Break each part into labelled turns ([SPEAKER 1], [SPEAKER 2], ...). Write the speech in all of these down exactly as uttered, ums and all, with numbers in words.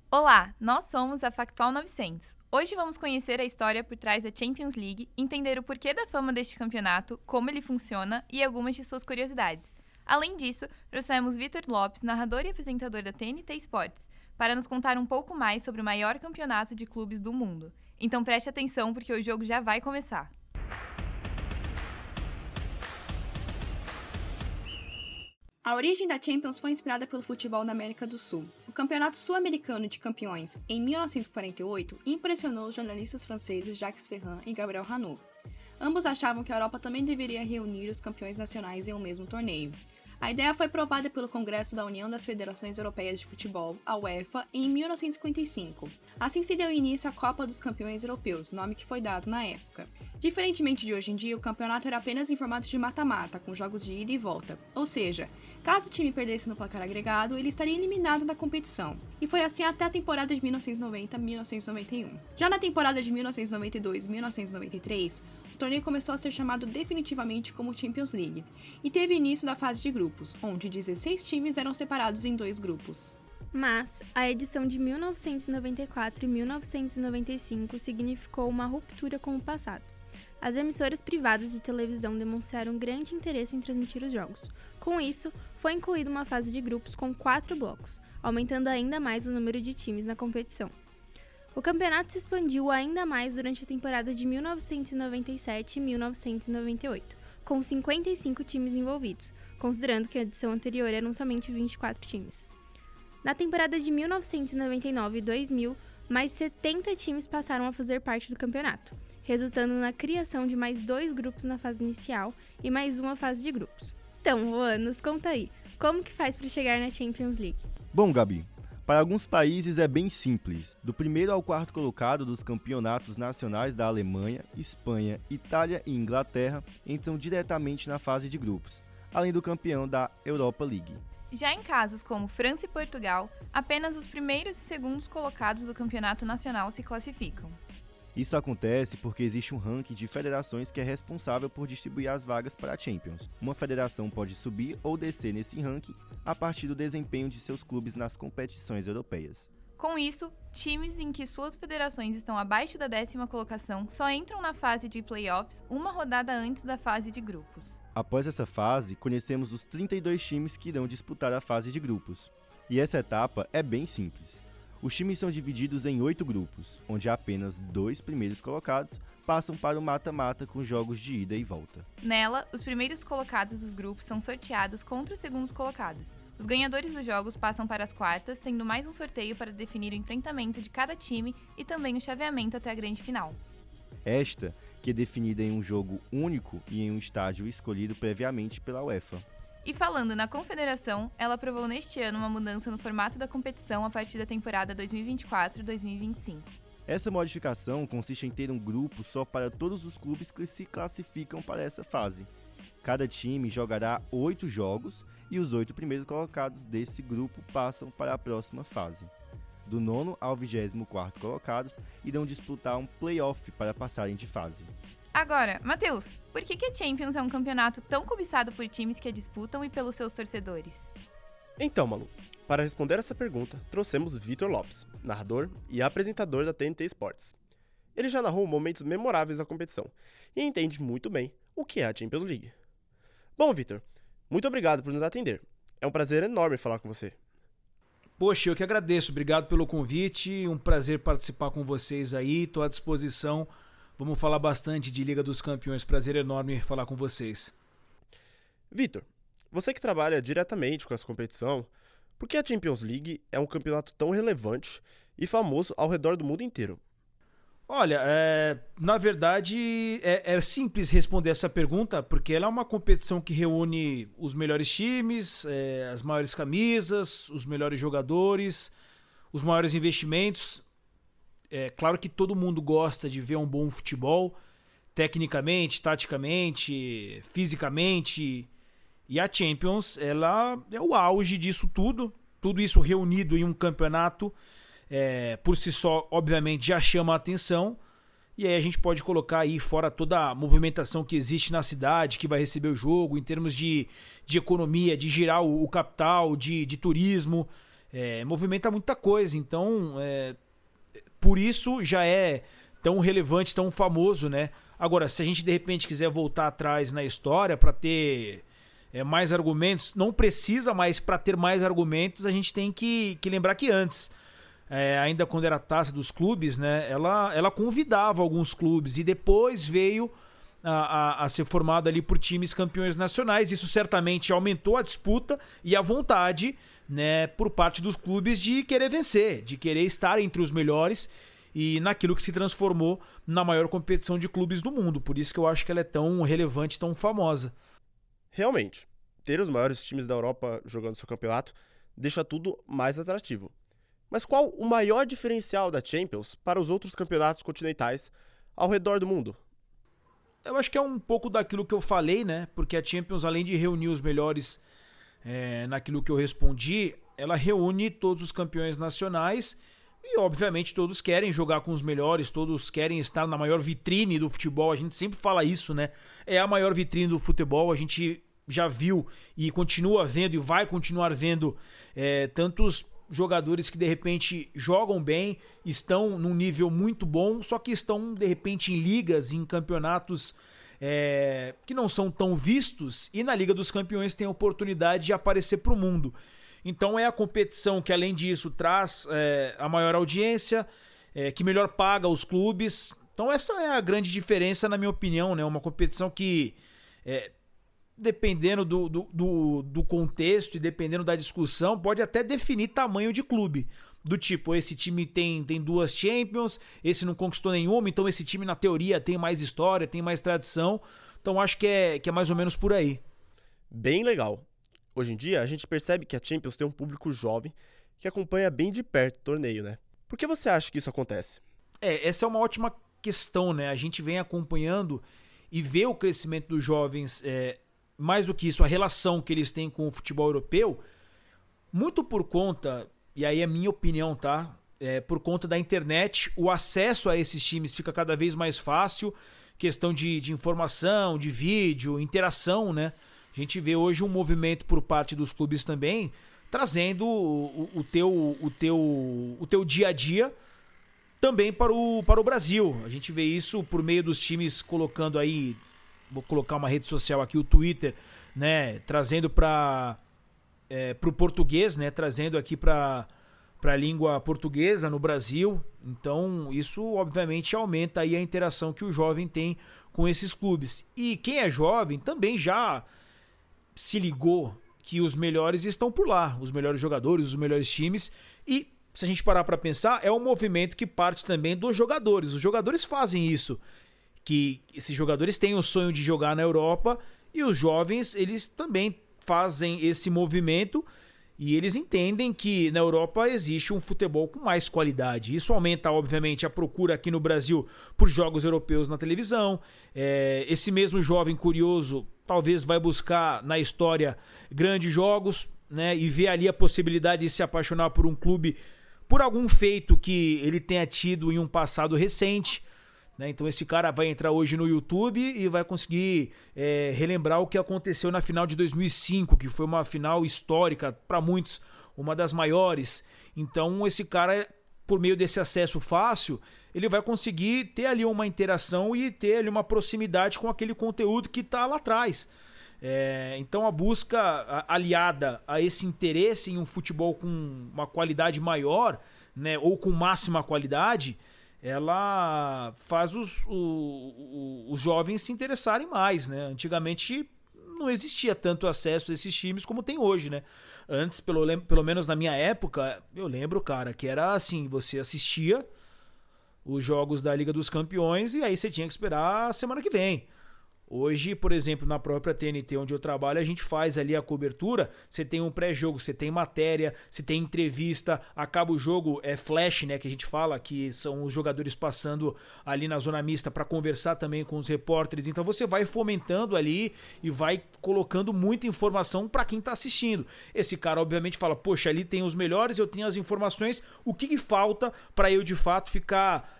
[SPEAKER 1] Olá, nós somos a Factual novecentos. Hoje vamos conhecer a história por trás da Champions League, entender o porquê da fama deste campeonato, como ele funciona e algumas de suas curiosidades. Além disso, trouxemos Vitor Lopes, narrador e apresentador da T N T Sports, para nos contar um pouco mais sobre o maior campeonato de clubes do mundo. Então preste atenção porque o jogo já vai começar.
[SPEAKER 2] A origem da Champions foi inspirada pelo futebol na América do Sul. O Campeonato Sul-Americano de Campeões, em mil novecentos e quarenta e oito, impressionou os jornalistas franceses Jacques Ferrand e Gabriel Hanot. Ambos achavam que a Europa também deveria reunir os campeões nacionais em um mesmo torneio. A ideia foi aprovada pelo Congresso da União das Federações Europeias de Futebol, a UEFA, em mil novecentos e cinquenta e cinco. Assim se deu início à Copa dos Campeões Europeus, nome que foi dado na época. Diferentemente de hoje em dia, o campeonato era apenas em formato de mata-mata, com jogos de ida e volta. Ou seja, caso o time perdesse no placar agregado, ele estaria eliminado da competição. E foi assim até a temporada de mil novecentos e noventa a mil novecentos e noventa e um. Já na temporada de mil novecentos e noventa e dois a mil novecentos e noventa e três, o torneio começou a ser chamado definitivamente como Champions League, e teve início da fase de grupos, onde dezesseis times eram separados em dois grupos.
[SPEAKER 3] Mas a edição de mil novecentos e noventa e quatro e mil novecentos e noventa e cinco significou uma ruptura com o passado. As emissoras privadas de televisão demonstraram grande interesse em transmitir os jogos. Com isso, foi incluída uma fase de grupos com quatro blocos, aumentando ainda mais o número de times na competição. O campeonato se expandiu ainda mais durante a temporada de mil novecentos e noventa e sete e mil novecentos e noventa e oito, com cinquenta e cinco times envolvidos, considerando que a edição anterior eram somente vinte e quatro times. Na temporada de mil novecentos e noventa e nove e dois mil, mais setenta times passaram a fazer parte do campeonato, resultando na criação de mais dois grupos na fase inicial e mais uma fase de grupos. Então, Juan, nos conta aí, como que faz para chegar na Champions League?
[SPEAKER 4] Bom, Gabi, para alguns países é bem simples. Do primeiro ao quarto colocado dos campeonatos nacionais da Alemanha, Espanha, Itália e Inglaterra entram diretamente na fase de grupos, além do campeão da Europa League.
[SPEAKER 1] Já em casos como França e Portugal, apenas os primeiros e segundos colocados do campeonato nacional se classificam.
[SPEAKER 4] Isso acontece porque existe um ranking de federações que é responsável por distribuir as vagas para a Champions. Uma federação pode subir ou descer nesse ranking a partir do desempenho de seus clubes nas competições europeias.
[SPEAKER 1] Com isso, times em que suas federações estão abaixo da décima colocação só entram na fase de playoffs uma rodada antes da fase de grupos.
[SPEAKER 4] Após essa fase, conhecemos os trinta e dois times que irão disputar a fase de grupos. E essa etapa é bem simples. Os times são divididos em oito grupos, onde apenas dois primeiros colocados passam para o mata-mata com jogos de ida e volta.
[SPEAKER 1] Nela, os primeiros colocados dos grupos são sorteados contra os segundos colocados. Os ganhadores dos jogos passam para as quartas, tendo mais um sorteio para definir o enfrentamento de cada time e também o chaveamento até a grande final.
[SPEAKER 4] Esta, que é definida em um jogo único e em um estádio escolhido previamente pela UEFA.
[SPEAKER 1] E falando na Confederação, ela aprovou neste ano uma mudança no formato da competição a partir da temporada dois mil e vinte e quatro dois mil e vinte e cinco.
[SPEAKER 4] Essa modificação consiste em ter um grupo só para todos os clubes que se classificam para essa fase. Cada time jogará oito jogos e os oito primeiros colocados desse grupo passam para a próxima fase. Do nono ao vigésimo quarto colocados irão disputar um play-off para passarem de fase.
[SPEAKER 1] Agora, Matheus, por que que a Champions é um campeonato tão cobiçado por times que a disputam e pelos seus torcedores?
[SPEAKER 5] Então, Malu, para responder essa pergunta, trouxemos Vitor Lopes, narrador e apresentador da T N T Sports. Ele já narrou momentos memoráveis da competição e entende muito bem o que é a Champions League. Bom, Vitor, muito obrigado por nos atender. É um prazer enorme falar com você.
[SPEAKER 6] Poxa, eu que agradeço. Obrigado pelo convite. Um prazer participar com vocês aí. Estou à disposição. Vamos falar bastante de Liga dos Campeões. Prazer enorme falar com vocês.
[SPEAKER 5] Vitor, você que trabalha diretamente com essa competição, por que a Champions League é um campeonato tão relevante e famoso ao redor do mundo inteiro?
[SPEAKER 6] Olha, é, na verdade é, é simples responder essa pergunta, porque ela é uma competição que reúne os melhores times, é, as maiores camisas, os melhores jogadores, os maiores investimentos. É claro que todo mundo gosta de ver um bom futebol, tecnicamente, taticamente, fisicamente. E a Champions, ela é o auge disso tudo. Tudo isso reunido em um campeonato, é, por si só, obviamente, já chama a atenção. E aí a gente pode colocar aí fora toda a movimentação que existe na cidade, que vai receber o jogo, em termos de, de economia, de girar o, o capital, de, de turismo. é, movimenta muita coisa. Então, é, por isso já é tão relevante, tão famoso, né? Agora, se a gente de repente quiser voltar atrás na história para ter é, mais argumentos, não precisa, mas para ter mais argumentos a gente tem que, que lembrar que antes, é, ainda quando era a taça dos clubes, né, ela, ela convidava alguns clubes e depois veio a, a, a ser formada ali por times campeões nacionais. Isso certamente aumentou a disputa e a vontade, né, por parte dos clubes de querer vencer, de querer estar entre os melhores e naquilo que se transformou na maior competição de clubes do mundo. Por isso que eu acho que ela é tão relevante, tão famosa.
[SPEAKER 5] Realmente, ter os maiores times da Europa jogando seu campeonato deixa tudo mais atrativo. Mas qual o maior diferencial da Champions para os outros campeonatos continentais ao redor do mundo?
[SPEAKER 6] Eu acho que é um pouco daquilo que eu falei, né? Porque a Champions, além de reunir os melhores é, naquilo que eu respondi, ela reúne todos os campeões nacionais e, obviamente, todos querem jogar com os melhores, todos querem estar na maior vitrine do futebol. A gente sempre fala isso, né? É a maior vitrine do futebol. A gente já viu e continua vendo e vai continuar vendo é, tantos jogadores que de repente jogam bem, estão num nível muito bom, só que estão de repente em ligas, em campeonatos é, que não são tão vistos, e na Liga dos Campeões tem a oportunidade de aparecer para o mundo. Então é a competição que, além disso, traz é, a maior audiência, é, que melhor paga os clubes. Então essa é a grande diferença, na minha opinião, né? Uma competição que é, dependendo do, do, do, do contexto e dependendo da discussão, pode até definir tamanho de clube. Do tipo, esse time tem, tem duas Champions, esse não conquistou nenhuma, então esse time, na teoria, tem mais história, tem mais tradição. Então acho que é, que é mais ou menos por aí.
[SPEAKER 5] Bem legal. Hoje em dia, a gente percebe que a Champions tem um público jovem que acompanha bem de perto o torneio, né? Por que você acha que isso acontece?
[SPEAKER 6] É, essa é uma ótima questão, né? A gente vem acompanhando e vê o crescimento dos jovens... É, mais do que isso, a relação que eles têm com o futebol europeu, muito por conta, e aí é minha opinião, tá? É, por conta da internet, o acesso a esses times fica cada vez mais fácil, questão de, de informação, de vídeo, interação, né? A gente vê hoje um movimento por parte dos clubes também, trazendo o, o, teu, o, teu, o teu dia a dia também para o, para o Brasil. A gente vê isso por meio dos times colocando aí... Vou colocar uma rede social aqui, o Twitter, né, trazendo para é, o português, né, trazendo aqui para a língua portuguesa no Brasil. Então, isso obviamente aumenta aí a interação que o jovem tem com esses clubes. E quem é jovem também já se ligou que os melhores estão por lá, os melhores jogadores, os melhores times. E se a gente parar para pensar, é um movimento que parte também dos jogadores. Os jogadores fazem isso. Que esses jogadores têm o sonho de jogar na Europa e os jovens, eles também fazem esse movimento e eles entendem que na Europa existe um futebol com mais qualidade. Isso aumenta, obviamente, a procura aqui no Brasil por jogos europeus na televisão. É, esse mesmo jovem curioso talvez vai buscar na história grandes jogos, né, e ver ali a possibilidade de se apaixonar por um clube, por algum feito que ele tenha tido em um passado recente. Então esse cara vai entrar hoje no YouTube e vai conseguir é, relembrar o que aconteceu na final de dois mil e cinco, que foi uma final histórica, para muitos, uma das maiores. Então esse cara, por meio desse acesso fácil, ele vai conseguir ter ali uma interação e ter ali uma proximidade com aquele conteúdo que está lá atrás. É, então a busca aliada a esse interesse em um futebol com uma qualidade maior, né, ou com máxima qualidade, ela faz os, o, os jovens se interessarem mais, né? Antigamente não existia tanto acesso a esses times como tem hoje, né? Antes, pelo, pelo menos na minha época, eu lembro, cara, que era assim, você assistia os jogos da Liga dos Campeões e aí você tinha que esperar a semana que vem. Hoje, por exemplo, na própria T N T, onde eu trabalho, a gente faz ali a cobertura, você tem um pré-jogo, você tem matéria, você tem entrevista, acaba o jogo, é flash, né, que a gente fala, que são os jogadores passando ali na zona mista para conversar também com os repórteres. Então você vai fomentando ali e vai colocando muita informação para quem tá assistindo. Esse cara, obviamente, fala, poxa, ali tem os melhores, eu tenho as informações, o que, que falta para eu, de fato, ficar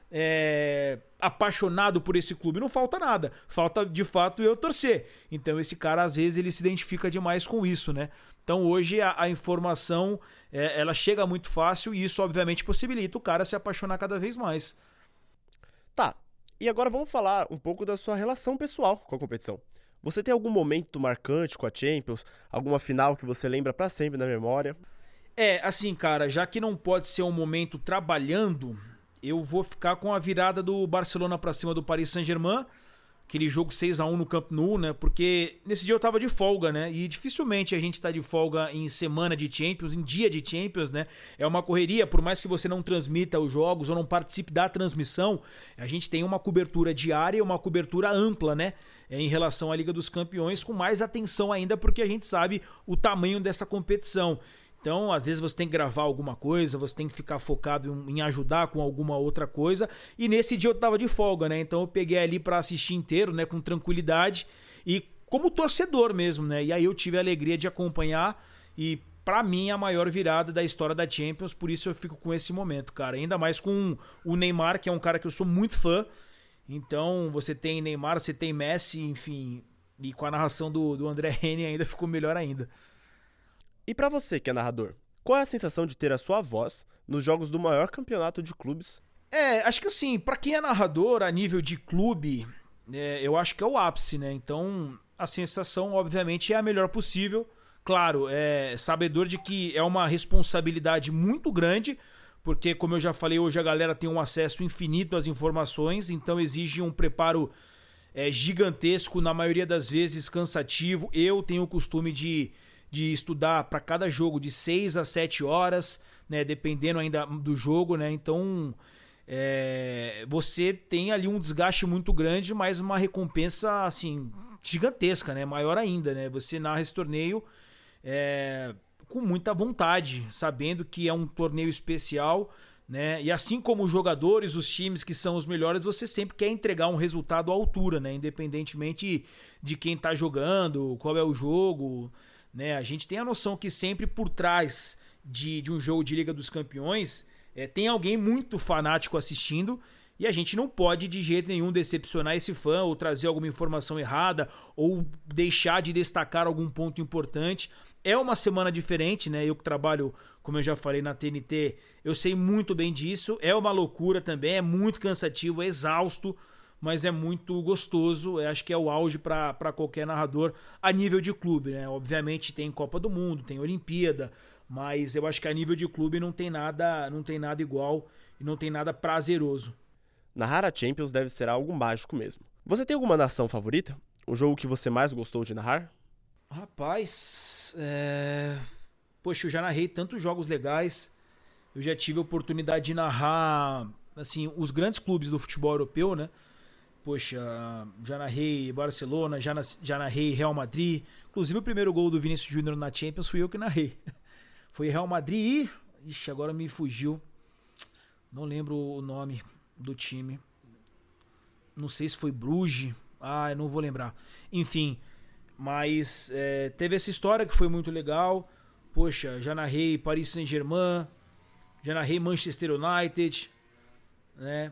[SPEAKER 6] é, apaixonado por esse clube. Não falta nada. Falta, de fato, eu torcer. Então, esse cara, às vezes, ele se identifica demais com isso, né? Então, hoje, a, a informação, é, ela chega muito fácil e isso, obviamente, possibilita o cara se apaixonar cada vez mais.
[SPEAKER 5] Tá, e agora vamos falar um pouco da sua relação pessoal com a competição. Você tem algum momento marcante com a Champions? Alguma final que você lembra pra sempre na memória?
[SPEAKER 6] É, assim, cara, já que não pode ser um momento trabalhando, eu vou ficar com a virada do Barcelona pra cima do Paris Saint-Germain, aquele jogo seis a um no Camp Nou, né? Porque nesse dia eu tava de folga, né? E dificilmente a gente tá de folga em semana de Champions, em dia de Champions, né? É uma correria, por mais que você não transmita os jogos ou não participe da transmissão, a gente tem uma cobertura diária e uma cobertura ampla, né? Em relação à Liga dos Campeões, com mais atenção ainda, porque a gente sabe o tamanho dessa competição. Então, às vezes você tem que gravar alguma coisa, você tem que ficar focado em ajudar com alguma outra coisa. E nesse dia eu tava de folga, né? Então eu peguei ali pra assistir inteiro, né? Com tranquilidade e como torcedor mesmo, né? E aí eu tive a alegria de acompanhar e pra mim a maior virada da história da Champions, por isso eu fico com esse momento, cara. Ainda mais com o Neymar, que é um cara que eu sou muito fã. Então você tem Neymar, você tem Messi, enfim... E com a narração do, do André Henning ainda ficou melhor ainda.
[SPEAKER 5] E pra você que é narrador, qual é a sensação de ter a sua voz nos jogos do maior campeonato de clubes?
[SPEAKER 6] É, acho que assim, pra quem é narrador a nível de clube, é, eu acho que é o ápice, né? Então, a sensação, obviamente, é a melhor possível. Claro, é sabedor de que é uma responsabilidade muito grande, porque, como eu já falei, hoje a galera tem um acesso infinito às informações, então exige um preparo é, gigantesco, na maioria das vezes cansativo. Eu tenho o costume de... de estudar para cada jogo de seis a sete horas, né, dependendo ainda do jogo, né? Então, é, você tem ali um desgaste muito grande, mas uma recompensa assim gigantesca, né? Maior ainda, né? Você narra esse torneio é, com muita vontade, sabendo que é um torneio especial, né? E assim como os jogadores, os times que são os melhores, você sempre quer entregar um resultado à altura, né? Independentemente de quem tá jogando, qual é o jogo. Né, a gente tem a noção que sempre por trás de, de um jogo de Liga dos Campeões é, tem alguém muito fanático assistindo e a gente não pode de jeito nenhum decepcionar esse fã ou trazer alguma informação errada ou deixar de destacar algum ponto importante. É uma semana diferente, né? Eu que trabalho, como eu já falei, na T N T, eu sei muito bem disso. É uma loucura também, é muito cansativo, é exausto, mas é muito gostoso. Eu acho que é o auge para qualquer narrador a nível de clube, né? Obviamente tem Copa do Mundo, tem Olimpíada, mas eu acho que a nível de clube não tem nada, não tem nada igual e não tem nada prazeroso.
[SPEAKER 5] Narrar a Champions deve ser algo mágico mesmo. Você tem alguma nação favorita? Um jogo que você mais gostou de narrar?
[SPEAKER 6] Rapaz, é... poxa, eu já narrei tantos jogos legais. Eu já tive a oportunidade de narrar assim, os grandes clubes do futebol europeu, né? Poxa, já narrei Barcelona, já, na, já narrei Real Madrid. Inclusive o primeiro gol do Vinícius Júnior na Champions fui eu que narrei. Foi Real Madrid e... Ixi, agora me fugiu. Não lembro o nome do time. Não sei se foi Bruges. Ah, eu não vou lembrar. Enfim, mas é, teve essa história que foi muito legal. Poxa, já narrei Paris Saint-Germain, já narrei Manchester United, né?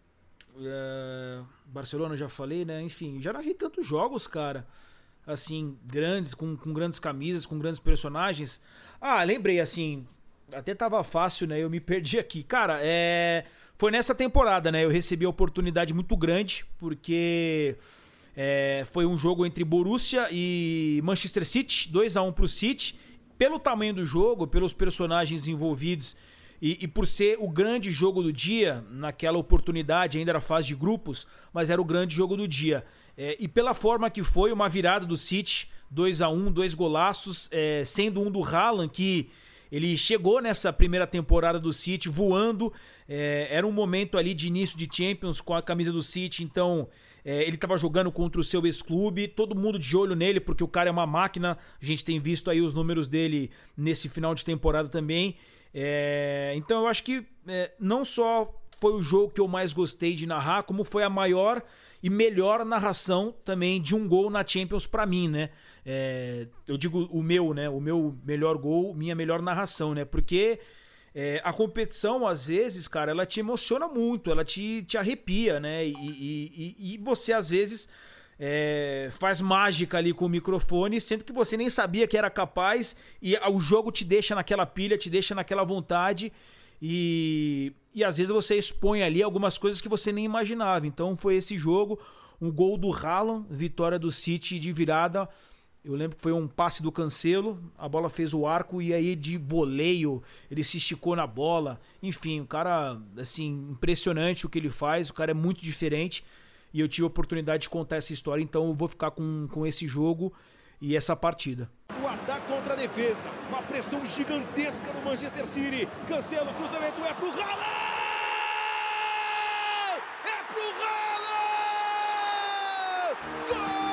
[SPEAKER 6] Uh, Barcelona, já falei, né? Enfim, já narrei tantos jogos, cara. Assim, grandes, com, com grandes camisas, com grandes personagens. Ah, lembrei, assim, até tava fácil, né? Eu me perdi aqui. Cara, é... foi nessa temporada, né? Eu recebi a oportunidade muito grande, porque é... foi um jogo entre Borussia e Manchester City, dois a um pro City. Pelo tamanho do jogo, pelos personagens envolvidos, E, e por ser o grande jogo do dia, naquela oportunidade, ainda era fase de grupos, mas era o grande jogo do dia. É, e pela forma que foi, uma virada do City, dois a um, dois golaços, é, sendo um do Haaland, que ele chegou nessa primeira temporada do City voando, é, era um momento ali de início de Champions com a camisa do City, então é, ele estava jogando contra o seu ex-clube, todo mundo de olho nele, porque o cara é uma máquina, a gente tem visto aí os números dele nesse final de temporada também. É, então eu acho que é, não só foi o jogo que eu mais gostei de narrar, como foi a maior e melhor narração também de um gol na Champions pra mim, né? É, eu digo o meu, né? O meu melhor gol, minha melhor narração, né? Porque É, a competição, às vezes, cara, ela te emociona muito, ela te, te arrepia, né? E, e, e, e você, às vezes, é, faz mágica ali com o microfone, sendo que você nem sabia que era capaz, e o jogo te deixa naquela pilha, te deixa naquela vontade, e, e às vezes você expõe ali algumas coisas que você nem imaginava. Então foi esse jogo, um gol do Haaland, vitória do City de virada. Eu lembro que foi um passe do Cancelo, a bola fez o arco e aí de voleio ele se esticou na bola. Enfim, o cara, assim, impressionante o que ele faz, o cara é muito diferente e eu tive a oportunidade de contar essa história, então eu vou ficar com, com esse jogo e essa partida.
[SPEAKER 7] O ataque contra a defesa, uma pressão gigantesca no Manchester City. Cancelo, cruzamento é pro Haaland! É pro Haaland! Gol!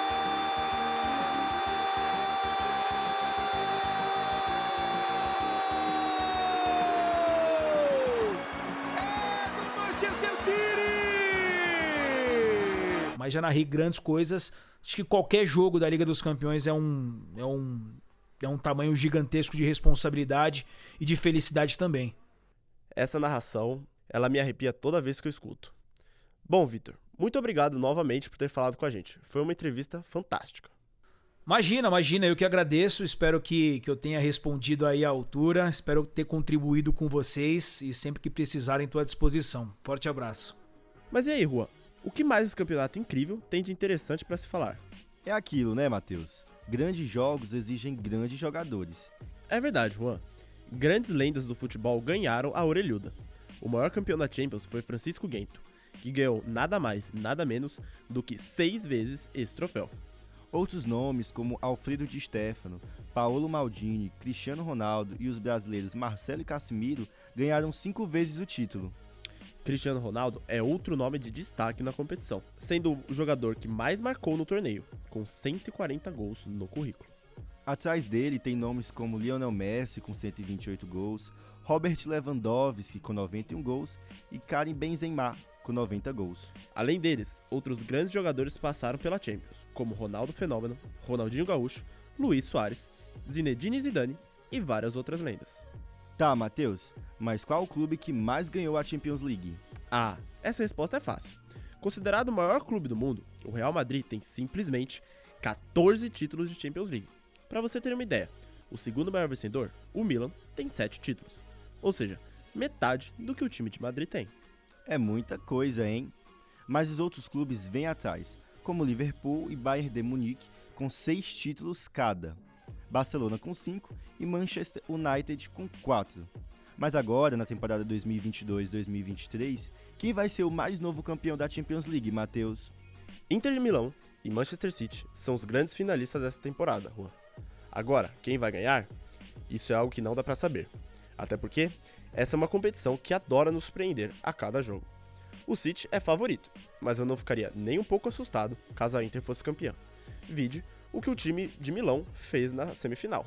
[SPEAKER 6] Mas já narrei grandes coisas. Acho que qualquer jogo da Liga dos Campeões é um, é um, é um tamanho gigantesco de responsabilidade e de felicidade também.
[SPEAKER 5] Essa narração, ela me arrepia toda vez que eu escuto. Bom, Vitor, muito obrigado novamente por ter falado com a gente. Foi uma entrevista fantástica.
[SPEAKER 6] Imagina, imagina, eu que agradeço. Espero que, que eu tenha respondido aí à altura. Espero ter contribuído com vocês e sempre que precisarem estou à disposição. Forte abraço.
[SPEAKER 5] Mas e aí, Juan? O que mais esse campeonato incrível tem de interessante para se falar?
[SPEAKER 4] É aquilo, né, Matheus? Grandes jogos exigem grandes jogadores.
[SPEAKER 5] É verdade, Juan. Grandes lendas do futebol ganharam a orelhuda. O maior campeão da Champions foi Francisco Gento, que ganhou nada mais, nada menos do que seis vezes esse troféu.
[SPEAKER 4] Outros nomes como Alfredo Di Stefano, Paolo Maldini, Cristiano Ronaldo e os brasileiros Marcelo e Casemiro ganharam cinco vezes o título.
[SPEAKER 5] Cristiano Ronaldo é outro nome de destaque na competição, sendo o jogador que mais marcou no torneio, com cento e quarenta gols no currículo.
[SPEAKER 4] Atrás dele tem nomes como Lionel Messi, com cento e vinte e oito gols, Robert Lewandowski, com noventa e um gols, e Karim Benzema, com noventa gols.
[SPEAKER 5] Além deles, outros grandes jogadores passaram pela Champions, como Ronaldo Fenômeno, Ronaldinho Gaúcho, Luiz Soares, Zinedine Zidane e várias outras lendas.
[SPEAKER 4] Tá, Matheus, mas qual o clube que mais ganhou a Champions League?
[SPEAKER 5] Ah, essa resposta é fácil. Considerado o maior clube do mundo, o Real Madrid tem simplesmente catorze títulos de Champions League. Para você ter uma ideia, o segundo maior vencedor, o Milan, tem sete títulos. Ou seja, metade do que o time de Madrid tem.
[SPEAKER 4] É muita coisa, hein? Mas os outros clubes vêm atrás, como Liverpool e Bayern de Munique, com seis títulos cada. Barcelona com cinco e Manchester United com quatro. Mas agora, na temporada dois mil e vinte e dois dois mil e vinte e três, quem vai ser o mais novo campeão da Champions League, Matheus?
[SPEAKER 5] Inter de Milão e Manchester City são os grandes finalistas dessa temporada, Juan. Agora, quem vai ganhar? Isso é algo que não dá pra saber. Até porque essa é uma competição que adora nos surpreender a cada jogo. O City é favorito, mas eu não ficaria nem um pouco assustado caso a Inter fosse campeã. Vide o que o time de Milão fez na semifinal.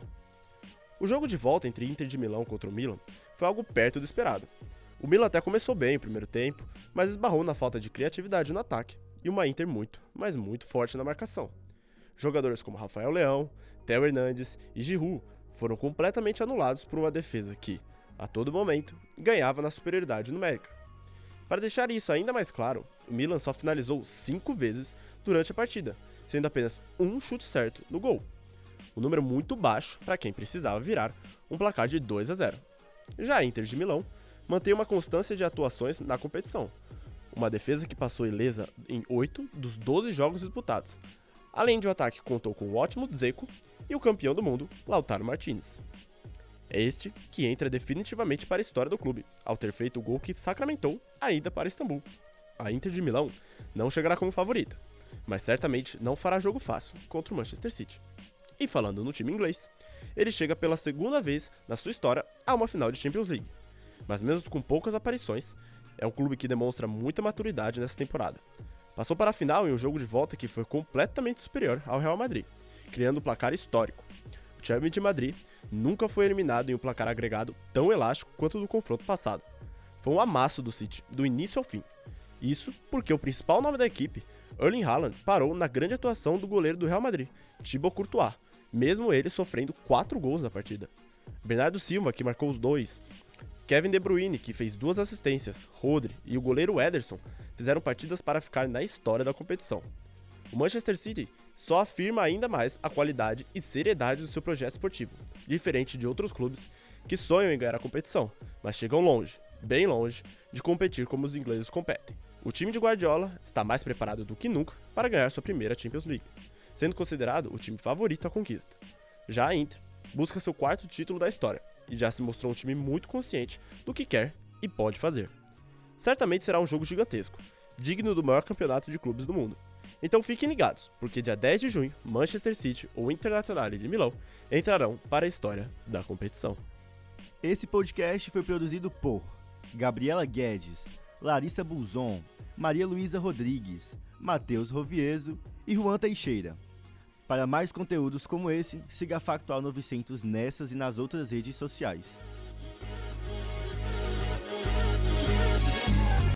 [SPEAKER 5] O jogo de volta entre Inter de Milão contra o Milan foi algo perto do esperado. O Milan até começou bem o primeiro tempo, mas esbarrou na falta de criatividade no ataque e uma Inter muito, mas muito forte na marcação. Jogadores como Rafael Leão, Theo Hernandes e Giroud foram completamente anulados por uma defesa que, a todo momento, ganhava na superioridade numérica. Para deixar isso ainda mais claro, o Milan só finalizou cinco vezes durante a partida, sendo apenas um chute certo no gol. Um número muito baixo para quem precisava virar um placar de dois a zero. Já a Inter de Milão mantém uma constância de atuações na competição, uma defesa que passou ilesa em oito dos doze jogos disputados, além de um ataque que contou com o ótimo Dzeko e o campeão do mundo, Lautaro Martinez. É este que entra definitivamente para a história do clube, ao ter feito o gol que sacramentou a ida para Istambul. A Inter de Milão não chegará como favorita, mas certamente não fará jogo fácil contra o Manchester City. E falando no time inglês, ele chega pela segunda vez na sua história a uma final de Champions League. Mas mesmo com poucas aparições, é um clube que demonstra muita maturidade nessa temporada. Passou para a final em um jogo de volta que foi completamente superior ao Real Madrid, criando um placar histórico. O time de Madrid nunca foi eliminado em um placar agregado tão elástico quanto o do confronto passado. Foi um amasso do City, do início ao fim. Isso porque o principal nome da equipe, Erling Haaland, parou na grande atuação do goleiro do Real Madrid, Thibaut Courtois, mesmo ele sofrendo quatro gols na partida. Bernardo Silva, que marcou os dois, Kevin De Bruyne, que fez duas assistências, Rodri e o goleiro Ederson fizeram partidas para ficar na história da competição. O Manchester City só afirma ainda mais a qualidade e seriedade do seu projeto esportivo, diferente de outros clubes que sonham em ganhar a competição, mas chegam longe, bem longe, de competir como os ingleses competem. O time de Guardiola está mais preparado do que nunca para ganhar sua primeira Champions League, sendo considerado o time favorito à conquista. Já a Inter busca seu quarto título da história e já se mostrou um time muito consciente do que quer e pode fazer. Certamente será um jogo gigantesco, digno do maior campeonato de clubes do mundo. Então fiquem ligados, porque dia dez de junho, Manchester City ou Internazionale de Milão entrarão para a história da competição.
[SPEAKER 4] Esse podcast foi produzido por Gabriela Guedes, Larissa Bulzon, Maria Luísa Rodrigues, Matheus Rovieso e Juan Teixeira. Para mais conteúdos como esse, siga a Factual novecentos nessas e nas outras redes sociais.